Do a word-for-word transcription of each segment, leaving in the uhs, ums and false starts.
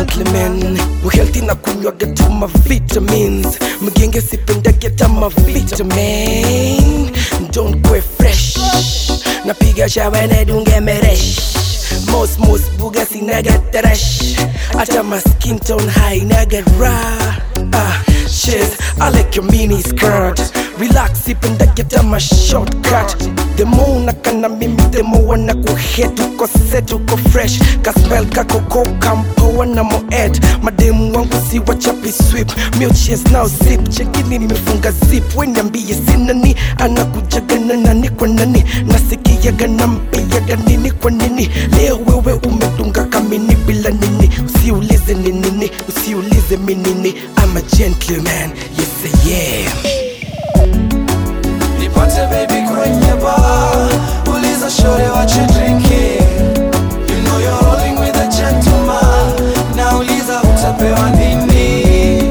gentleman. We healthy na kunywa get to my vitamins. Mgenge sipenda get my vitamin. Don't go fresh. Napiga shower na dunge meresh. Most most buga sinaga trash. Ata my skin tone high naga raw. Ah, cheers, I like your mini skirt. Relax, sipenda get my shortcut. The more nakana mimi, the more wana kuhead. Uko set, uko fresh. Ka smell ka koko kampo wana mo head. Mademu wangu si wachapi sweep. Milk cheers now sip. Chekini nimefunga zip. Wenyambie sinani. Anakujaga na nani kwa nani. Nasikiaga na mpiaga nini kwa nini. Leo wewe umedunga kamini bila nini. Usiulize ni nini. Usiulize mi nini. I'm a gentleman. Yes I am. Nipate baby kwenye bar. Uliza shorty what you drinking. You know you're rolling with a gentleman. Na uliza utapewa nini.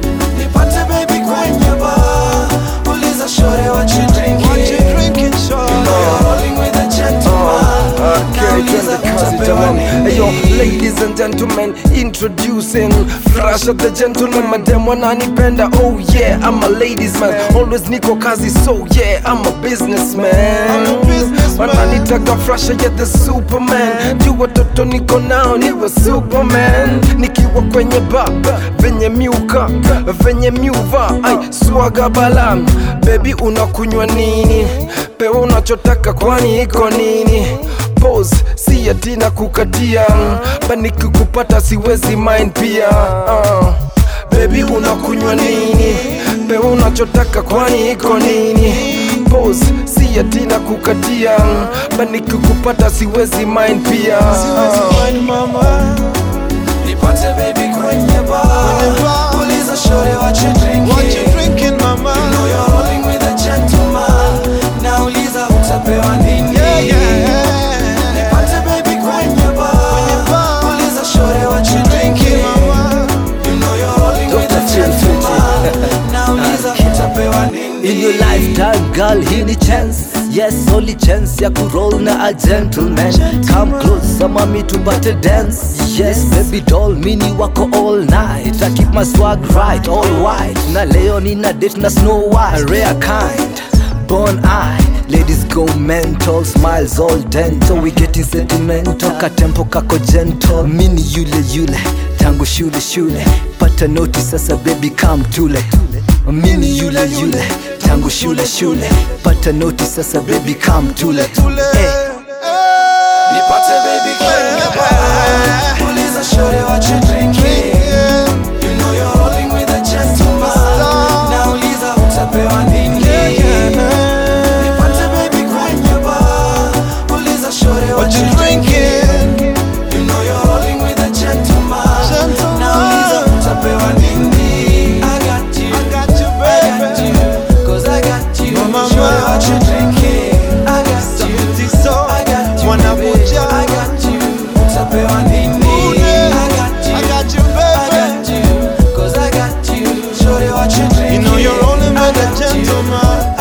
Nipate baby kwenye bar. Uliza shorty what you drinking. What you drinking, shorty? You know you're rolling with a gentleman. Na uliza utapewa nini. Hey yo, ladies and gentlemen, introducing Fresh of the gentleman, madam wananipenda. Oh yeah, I'm a ladies man. Always niko kazi, so yeah, I'm a businessman. I'm a businessman. Wananitaka Fresh, yeah, the Superman. Jua toto niko nao, niwe Superman. Nikiwa kwenye bar, venye miuka, venye miuva, ay, swaga balam. Baby unakunywa nini? Pewa unachotaka kwani iko nini? Pose, si ati na kukatia. Baniki kupata siwezi mind pia. uh. Baby unakunywa nini? Pewa unachotaka kwani iko nini? Pose, si ati na kukatia. Baniki kupata siwezi mind pia. Siwezi mind mama. Nipate baby kwenye bar. Uliza shorty what you drinking. What you drinking mama? You know you're rolling with a gentleman. Na uliza utapewa nini. Yeah, yeah. Nipate baby kwenye bar. Uliza shorty what you drinking. Mama. You know you're rolling with a gentleman. Na uliza utapewa nini. In your lifetime girl, hii ni chance. Yes, only chance ya kuroll na a gentleman. Come close, mami tupate dance. Yes, baby doll, mini wako all night. I keep my swag right, all white. Na leo nina date na Snow White. A rare kind, born eye. Ladies go mental, smiles all dental. We getting sentimental, katempo kako gentle. Mini yule yule, tangu shule shule. Pata notice sasa baby come tule. Mini yule yule, tangu shule shule. Pata notice sasa baby come tule. Hey. Nipate baby kwenye bar. Uliza shorty what you drinking. You know you're rolling with a gentleman. Na uliza utapewa nini. Nipate baby kwenye bar. Uliza shorty what you drinking. You know you're rolling with a gentleman. Na uliza utapewa nini. I got you, I got you, baby. I got you, cause I got you. Mama, Shorty what you drinking. I got you, So, I got you, wanabuja. I got you, utapewa nini. I got you, I got you, I baby. got you, cause I got you. Shorty what you drinking. You know you're rolling I with a got you, gentleman.